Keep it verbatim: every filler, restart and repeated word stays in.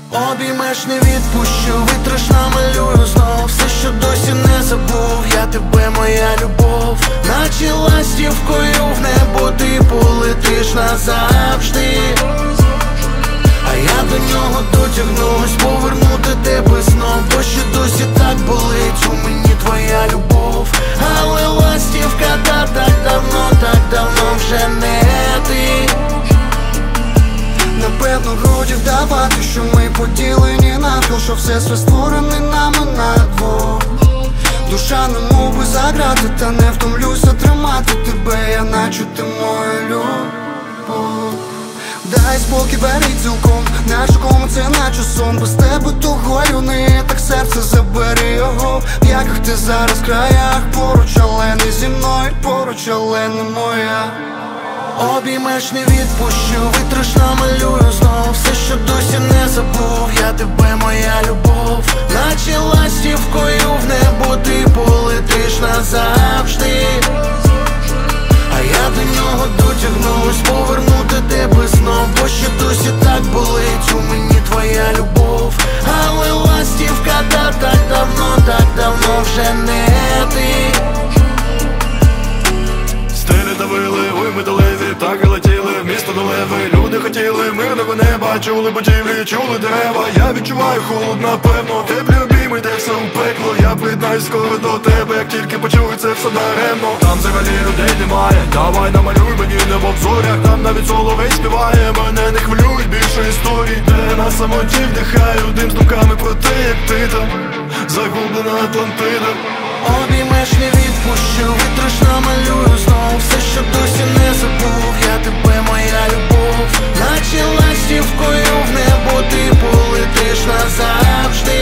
Обіймеш, не відпущу, витриш, намалюю знов все, що досі не забув. Я тебе, моя любов, наче ластівкою в небо ти полетиш назавжди. А я до нього дотягнусь, повернути тебе знов, бо що досі так болить у мені твоя любов. Але ластівка та так давно, так давно вже не ти. Напевно, годі вдавати, що ми поділені навпіл, що все світ створений нами на двох. Душа не мов би заграти, та не втомлюся тримати тебе, я наче ти моя любов. Дай спокій, бери цілком, наш кому це наче сон. Без тебе того юни, так серце забери його. В яких ти зараз краях, поруч, але не зі мною, поруч, але не моя. Обіймеш, не відпущу, витриш, намалюю знов все, що досі не забув. Я тебе, моя любов, наче ластівкою в небо ти полетиш назавжди. А я до нього дотягнусь, повернути тебе знов, бо що досі так болить у мені твоя любов. Але ластівка та так давно, так давно вже не ти. Стелі давили, ой, металеві, так і летіли в місто до леви. Люди хотіли мирного неба, чули будівлі, чули дерева. Я відчуваю холод, напевно, теплі обійми, де все у пекло. Я приєднаюсь скоро до тебе, як тільки почую це все даремно. Там взагалі людей немає, давай намалюй мені небо в зорях. Там навіть соловей співає, мене не хвилюють більше історій. Де на самоті вдихаю дим з думками про те, як ти там, загублена Атлантида. Обіймеш, не відпущу, витриш, намалюю знов все, що досі не забув. Я тебе, моя любов, наче ластівкою в небо ти полетиш назавжди.